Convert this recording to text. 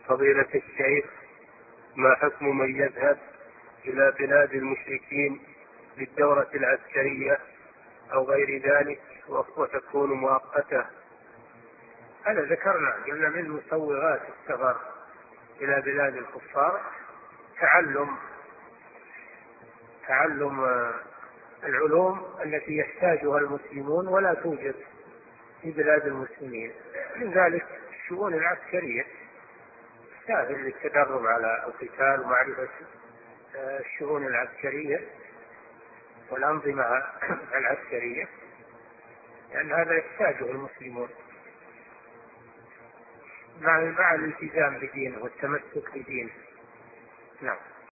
فضيلة الشيخ، ما حكم من يذهب إلى بلاد المشركين للدورة العسكرية أو غير ذلك وتكون مؤقتة؟ هذا ذكرنا قلنا من مسوغات السفر إلى بلاد الكفار تعلم العلوم التي يحتاجها المسلمون ولا توجد في بلاد المسلمين، من ذلك الشؤون العسكرية، سهل للتدرب على القتال ومعرفة الشؤون العسكرية والأنظمة العسكرية، لأن هذا يحتاجه المسلمون مع الالتزام بدينه والتمسك بدينه. نعم.